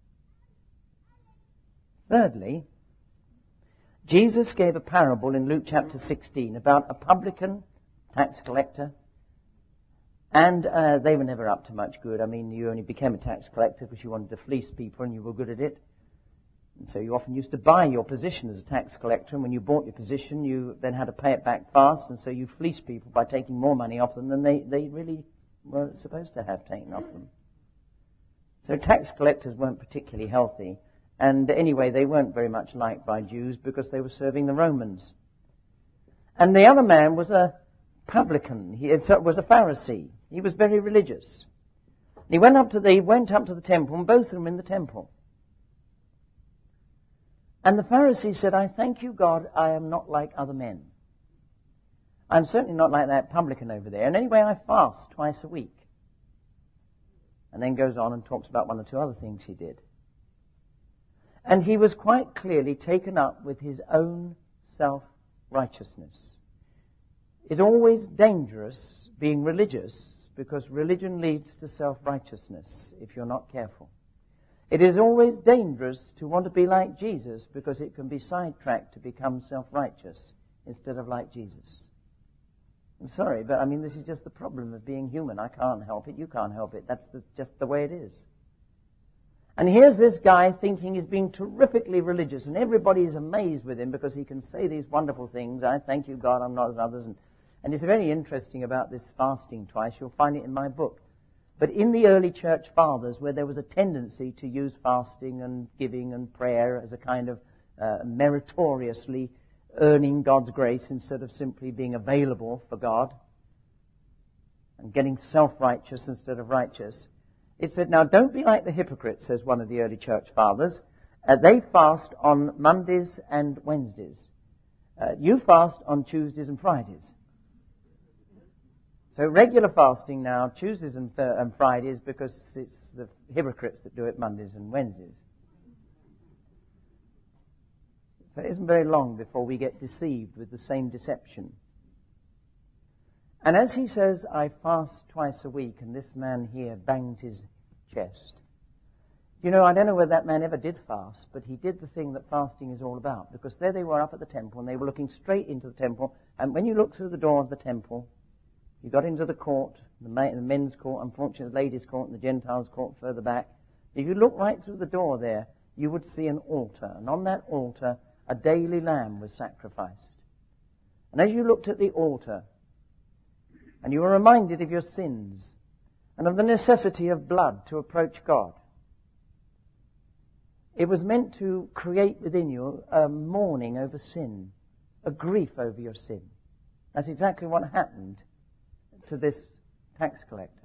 Thirdly, Jesus gave a parable in Luke chapter sixteen about a publican, tax collector, and uh, they were never up to much good. I mean, you only became a tax collector because you wanted to fleece people and you were good at it. And so you often used to buy your position as a tax collector, and when you bought your position, you then had to pay it back fast, and so you fleeced people by taking more money off them than they, they really were supposed to have taken off them. So tax collectors weren't particularly healthy, and anyway, they weren't very much liked by Jews because they were serving the Romans. And the other man was a publican. He was a Pharisee. He was very religious. He went up to the, he went up to the temple, and both of them in the temple. And the Pharisee said, I thank you, God, I am not like other men. I'm certainly not like that publican over there. And anyway, I fast twice a week. And then goes on and talks about one or two other things he did. And he was quite clearly taken up with his own self-righteousness. It's always dangerous being religious because religion leads to self-righteousness if you're not careful. It is always dangerous to want to be like Jesus because it can be sidetracked to become self-righteous instead of like Jesus. I'm sorry, but I mean, this is just the problem of being human. I can't help it. You can't help it. That's the, just the way it is. And here's this guy thinking he's being terrifically religious, and everybody is amazed with him because he can say these wonderful things. I thank you, God, I'm not as others. And, and it's very interesting about this fasting twice. You'll find it in my book. But in the early church fathers, where there was a tendency to use fasting and giving and prayer as a kind of uh, meritoriously earning God's grace instead of simply being available for God and getting self-righteous instead of righteous, it said, now don't be like the hypocrites, says one of the early church fathers. Uh, they fast on Mondays and Wednesdays. Uh, you fast on Tuesdays and Fridays. So regular fasting now, Tuesdays and, th- and Fridays, because it's the hypocrites that do it Mondays and Wednesdays. So it isn't very long before we get deceived with the same deception. And as he says, I fast twice a week, and this man here bangs his chest. You know, I don't know whether that man ever did fast, but he did the thing that fasting is all about, because there they were up at the temple, and they were looking straight into the temple, and when you look through the door of the temple, you got into the court, the, ma- the men's court, unfortunately the ladies' court, and the Gentiles' court further back. If you look right through the door there, you would see an altar, and on that altar, a daily lamb was sacrificed. And as you looked at the altar, and you were reminded of your sins, and of the necessity of blood to approach God, it was meant to create within you a mourning over sin, a grief over your sin. That's exactly what happened to this tax collector.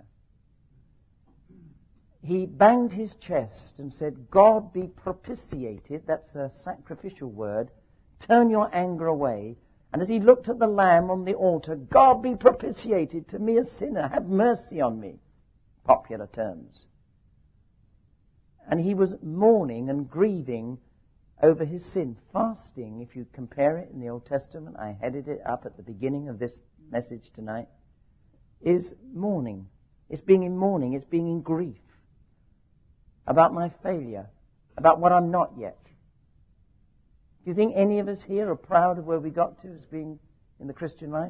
He banged his chest and said, God be propitiated, that's a sacrificial word, turn your anger away. And as he looked at the lamb on the altar, God be propitiated to me a sinner, have mercy on me, popular terms. And he was mourning and grieving over his sin. Fasting, if you compare it in the Old Testament, I headed it up at the beginning of this message tonight, is mourning. It's being in mourning, it's being in grief about my failure, about what I'm not yet. Do you think any of us here are proud of where we got to as being in the Christian life?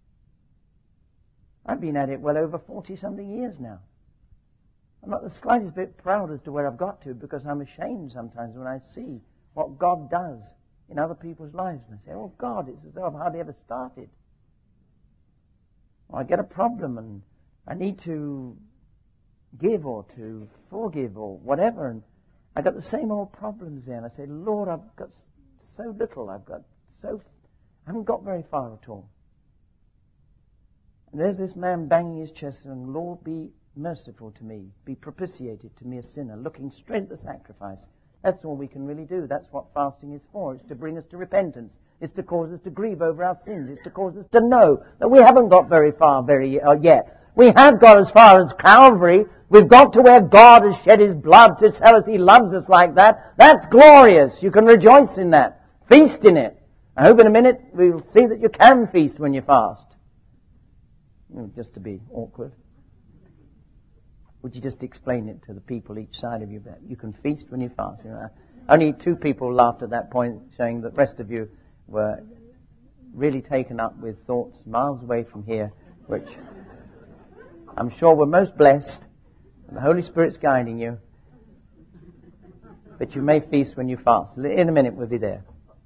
I've been at it well over forty-something years now. I'm not the slightest bit proud as to where I've got to because I'm ashamed sometimes when I see what God does in other people's lives. And I say, oh God, it's as though I've hardly ever started. Or I get a problem and I need to give or to forgive or whatever, and I got the same old problems there. And I say, Lord, I've got so little. I've got so, I haven't got very far at all. And there's this man banging his chest and, Lord, be merciful to me, be propitiated to me a sinner, looking straight at the sacrifice. That's all we can really do. That's what fasting is for. It's to bring us to repentance. It's to cause us to grieve over our sins. It's to cause us to know that we haven't got very far very uh, yet. We have got as far as Calvary. We've got to where God has shed His blood to tell us He loves us like that. That's glorious. You can rejoice in that. Feast in it. I hope in a minute we'll see that you can feast when you fast. Just to be awkward. Would you just explain it to the people each side of you that you can feast when you fast? You know, only two people laughed at that point, showing that the rest of you were really taken up with thoughts miles away from here, which I'm sure were most blessed, and the Holy Spirit's guiding you. But you may feast when you fast. In a minute we'll be there.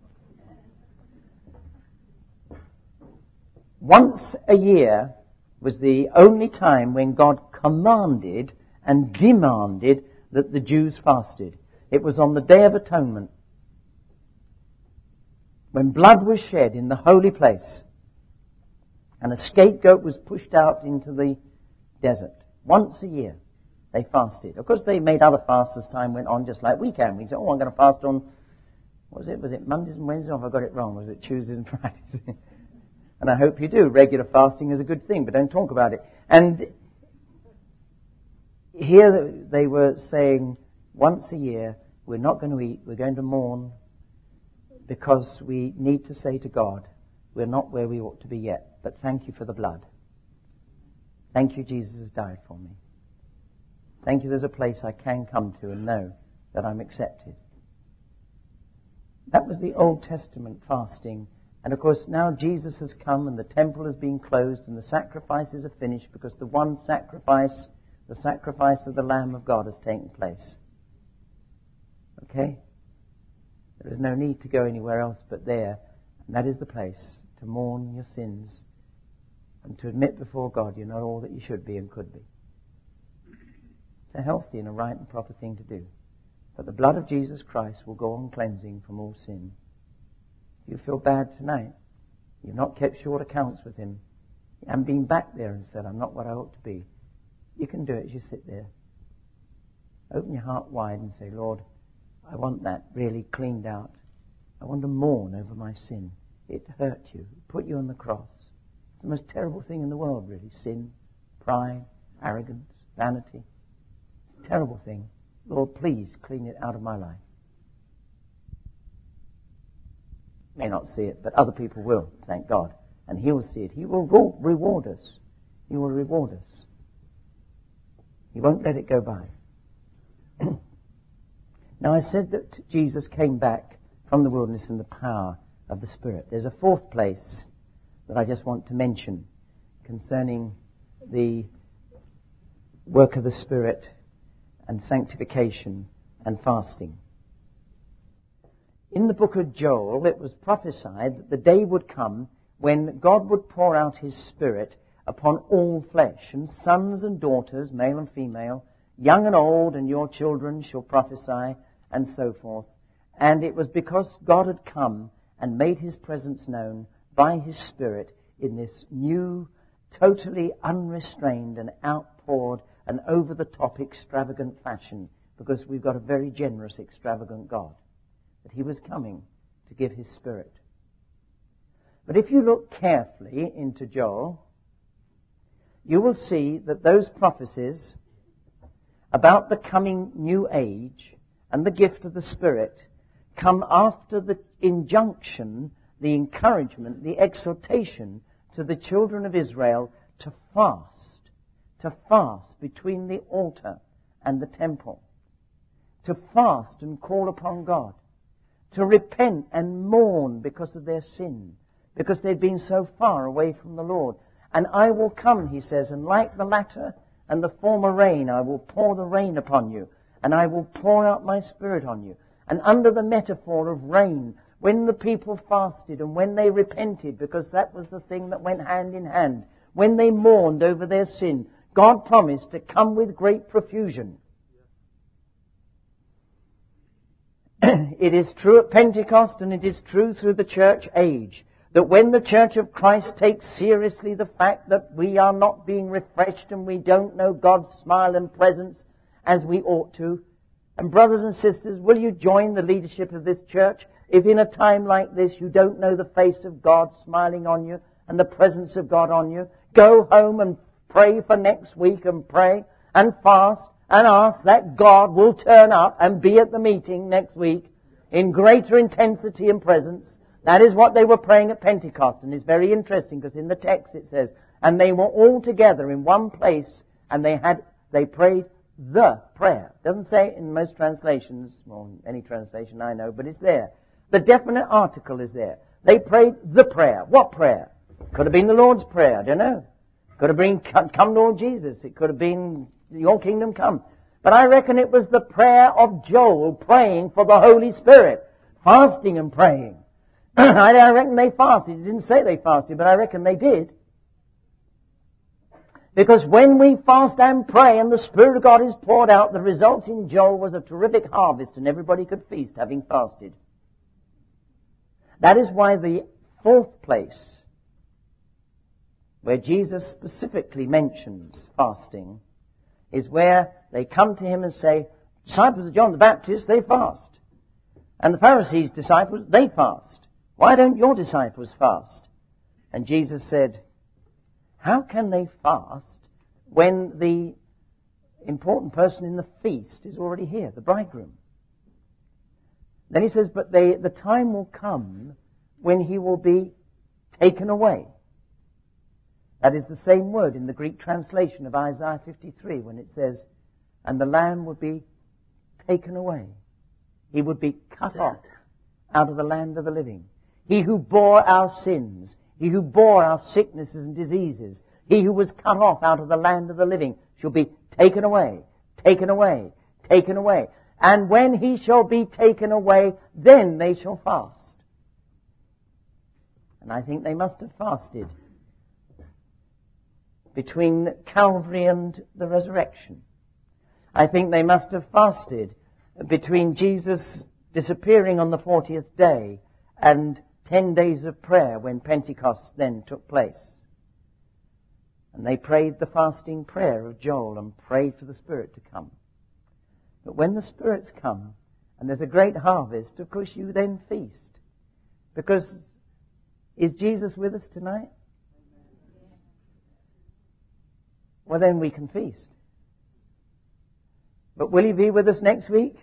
Once a year was the only time when God commanded and demanded that the Jews fasted. It was on the Day of Atonement, when blood was shed in the holy place and a scapegoat was pushed out into the desert. Once a year they fasted. Of course they made other fasts as time went on, just like we can. We say, oh, I'm going to fast on, what was it? Was it Mondays and Wednesdays? Or have I got it wrong? Was it Tuesdays and Fridays? And I hope you do. Regular fasting is a good thing, but don't talk about it. And here they were saying, once a year, we're not going to eat, we're going to mourn, because we need to say to God, we're not where we ought to be yet, but thank you for the blood. Thank you, Jesus has died for me. Thank you, there's a place I can come to and know that I'm accepted. That was the Old Testament fasting. And of course, now Jesus has come and the temple has been closed and the sacrifices are finished because the one sacrifice, the sacrifice of the Lamb of God, has taken place. Okay? There is no need to go anywhere else but there. And that is the place to mourn your sins and to admit before God you're not all that you should be and could be. It's a healthy and a right and proper thing to do. But the blood of Jesus Christ will go on cleansing from all sin. You feel bad tonight. You've not kept short accounts with Him. You haven't been back there and said, I'm not what I ought to be. You can do it as you sit there. Open your heart wide and say, Lord, I want that really cleaned out. I want to mourn over my sin. It hurt you. It put you on the cross. It's the most terrible thing in the world, really. Sin, pride, arrogance, vanity. It's a terrible thing. Lord, please clean it out of my life. May not see it, but other people will, thank God. And He will see it. He will re- reward us. He will reward us. He won't let it go by. Now I said that Jesus came back from the wilderness in the power of the Spirit. There's a fourth place that I just want to mention concerning the work of the Spirit and sanctification and fasting. In the book of Joel, it was prophesied that the day would come when God would pour out His Spirit upon all flesh, and sons and daughters, male and female, young and old, and your children shall prophesy, and so forth. And it was because God had come and made His presence known by His Spirit in this new, totally unrestrained and outpoured and over-the-top extravagant fashion, because we've got a very generous, extravagant God, that He was coming to give His Spirit. But if you look carefully into Joel, you will see that those prophecies about the coming new age and the gift of the Spirit come after the injunction, the encouragement, the exhortation to the children of Israel to fast, to fast between the altar and the temple, to fast and call upon God, to repent and mourn because of their sin, because they'd been so far away from the Lord. And I will come, He says, and like the latter and the former rain, I will pour the rain upon you, and I will pour out my Spirit on you. And under the metaphor of rain, when the people fasted and when they repented, because that was the thing that went hand in hand, when they mourned over their sin, God promised to come with great profusion. It is true at Pentecost, and it is true through the church age, that when the Church of Christ takes seriously the fact that we are not being refreshed and we don't know God's smile and presence as we ought to, And brothers and sisters, will you join the leadership of this church if in a time like this you don't know the face of God smiling on you and the presence of God on you? Go home and pray for next week and pray and fast and ask that God will turn up and be at the meeting next week in greater intensity and presence. That is what they were praying at Pentecost, and it's very interesting because in the text it says, and they were all together in one place and they had, they prayed the prayer. It doesn't say it in most translations, well, any translation I know, but it's there. The definite article is there. They prayed the prayer. What prayer? Could have been the Lord's Prayer, I don't know. Could have been, come Lord Jesus. It could have been, your kingdom come. But I reckon it was the prayer of Joel praying for the Holy Spirit. Fasting and praying. I reckon they fasted. It didn't say they fasted, but I reckon they did. Because when we fast and pray and the Spirit of God is poured out, the result in Joel was a terrific harvest and everybody could feast having fasted. That is why the fourth place where Jesus specifically mentions fasting is where they come to him and say, disciples of John the Baptist, they fast. And the Pharisees' disciples, they fast. Why don't your disciples fast? And Jesus said, how can they fast when the important person in the feast is already here, the bridegroom? Then he says, but they, the time will come when he will be taken away. That is the same word in the Greek translation of Isaiah fifty-three when it says, and the Lamb would be taken away. He would be cut off out of the land of the living. He who bore our sins, he who bore our sicknesses and diseases, he who was cut off out of the land of the living shall be taken away, taken away, taken away. And when he shall be taken away, then they shall fast. And I think they must have fasted between Calvary and the resurrection. I think they must have fasted between Jesus disappearing on the fortieth day and ten days of prayer when Pentecost then took place. And they prayed the fasting prayer of Joel and prayed for the Spirit to come. But when the Spirit's come and there's a great harvest, of course you then feast. Because is Jesus with us tonight? Well, then we can feast. But will he be with us next week?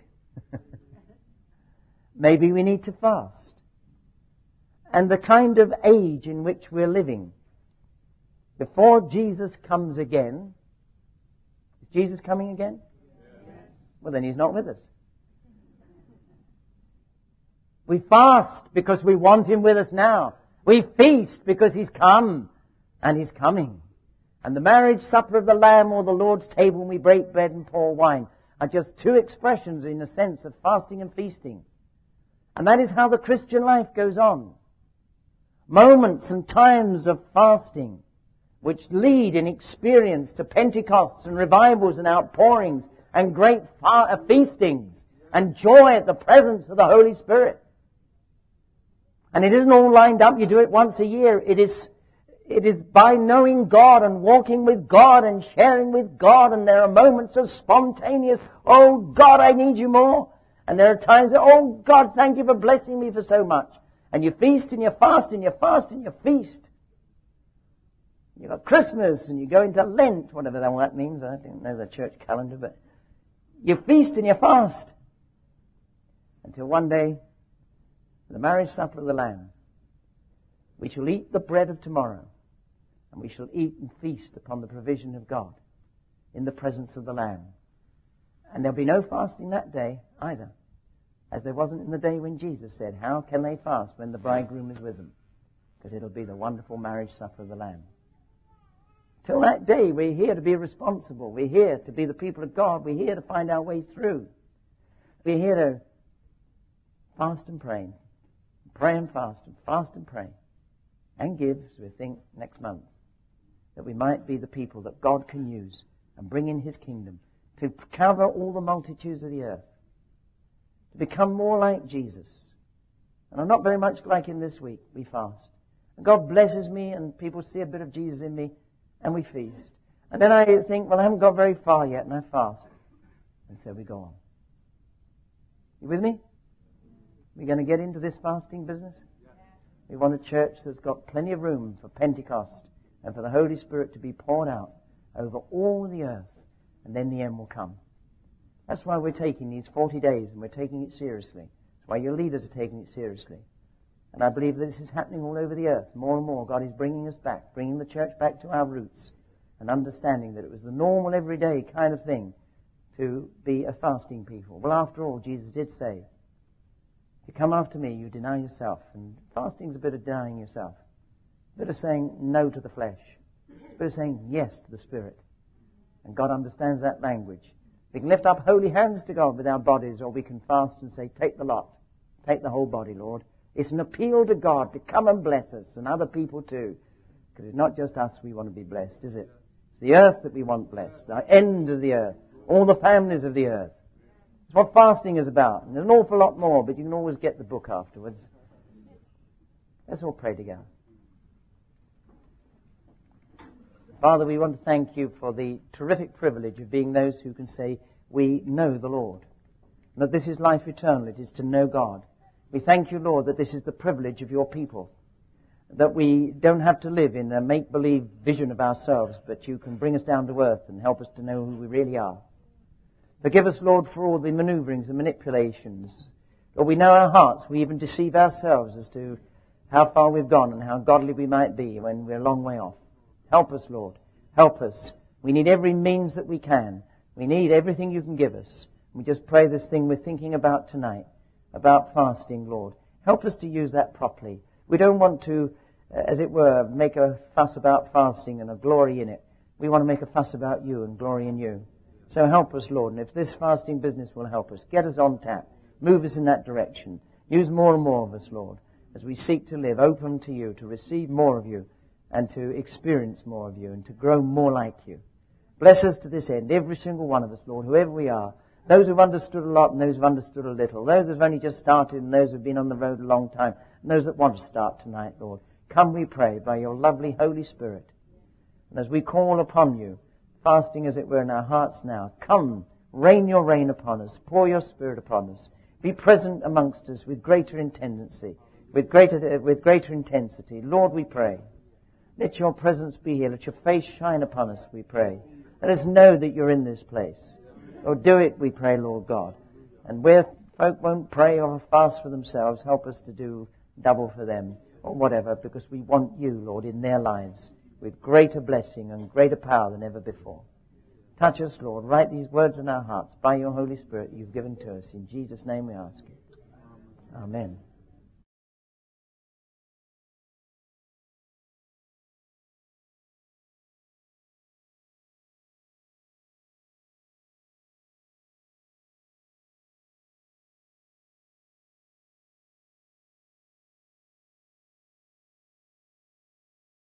Maybe we need to fast. And the kind of age in which we're living, before Jesus comes again, is Jesus coming again? Yes. Well, then he's not with us. We fast because we want him with us now. We feast because he's come and he's coming. And the marriage supper of the Lamb or the Lord's table when we break bread and pour wine are just two expressions in the sense of fasting and feasting. And that is how the Christian life goes on. Moments and times of fasting which lead in experience to Pentecosts and revivals and outpourings and great fa- feastings and joy at the presence of the Holy Spirit. And it isn't all lined up. You do it once a year. It is It is by knowing God and walking with God and sharing with God, and there are moments of spontaneous, oh God, I need you more. And there are times that, oh God, thank you for blessing me for so much. And you feast and you fast and you fast and you feast. You've got Christmas and you go into Lent, whatever that means. I don't know the church calendar, but you feast and you fast. Until one day, the marriage supper of the Lamb, we shall eat the bread of tomorrow, and we shall eat and feast upon the provision of God in the presence of the Lamb. And there'll be no fasting that day either, as there wasn't in the day when Jesus said, how can they fast when the bridegroom is with them? Because it'll be the wonderful marriage supper of the Lamb. Till that day, we're here to be responsible. We're here to be the people of God. We're here to find our way through. We're here to fast and pray. Pray and fast and fast and pray. And give, as we think next month, that we might be the people that God can use and bring in his kingdom to cover all the multitudes of the earth, to become more like Jesus. And I'm not very much like him this week. We fast. And God blesses me and people see a bit of Jesus in me and we feast. And then I think, well, I haven't got very far yet, and I fast. And so we go on. You with me? We're going to get into this fasting business? We want a church that's got plenty of room for Pentecost and for the Holy Spirit to be poured out over all the earth, and then the end will come. That's why we're taking these forty days, and we're taking it seriously. That's why your leaders are taking it seriously. And I believe that this is happening all over the earth. More and more, God is bringing us back, bringing the church back to our roots, and understanding that it was the normal, everyday kind of thing to be a fasting people. Well, after all, Jesus did say, if you come after me, you deny yourself. And fasting's a bit of denying yourself. A bit of saying no to the flesh. A bit of saying yes to the Spirit. And God understands that language. We can lift up holy hands to God with our bodies, or we can fast and say, take the lot. Take the whole body, Lord. It's an appeal to God to come and bless us, and other people too. Because it's not just us we want to be blessed, is it? It's the earth that we want blessed. The end of the earth. All the families of the earth. It's what fasting is about. And there's an awful lot more, but you can always get the book afterwards. Let's all pray together. Father, we want to thank you for the terrific privilege of being those who can say, we know the Lord. And that this is life eternal. It is to know God. We thank you, Lord, that this is the privilege of your people. That we don't have to live in a make-believe vision of ourselves, but you can bring us down to earth and help us to know who we really are. Forgive us, Lord, for all the maneuverings and manipulations. Lord, we know our hearts. We even deceive ourselves as to how far we've gone and how godly we might be when we're a long way off. Help us, Lord. Help us. We need every means that we can. We need everything you can give us. We just pray this thing we're thinking about tonight, about fasting, Lord. Help us to use that properly. We don't want to, as it were, make a fuss about fasting and a glory in it. We want to make a fuss about you and glory in you. So help us, Lord, and if this fasting business will help us, get us on tap, move us in that direction. Use more and more of us, Lord, as we seek to live open to you, to receive more of you, and to experience more of you, and to grow more like you. Bless us to this end, every single one of us, Lord, whoever we are, those who've understood a lot and those who've understood a little, those who've only just started and those who've been on the road a long time, and those that want to start tonight, Lord. Come, we pray, by your lovely Holy Spirit. And as we call upon you, fasting as it were in our hearts now, come, rain your rain upon us, pour your Spirit upon us, be present amongst us with greater intensity, with greater, with greater intensity. Lord, we pray. Let your presence be here. Let your face shine upon us, we pray. Let us know that you're in this place. Lord, do it, we pray, Lord God. And where folk won't pray or fast for themselves, help us to do double for them or whatever, because we want you, Lord, in their lives with greater blessing and greater power than ever before. Touch us, Lord. Write these words in our hearts by your Holy Spirit you've given to us. In Jesus' name we ask it. Amen.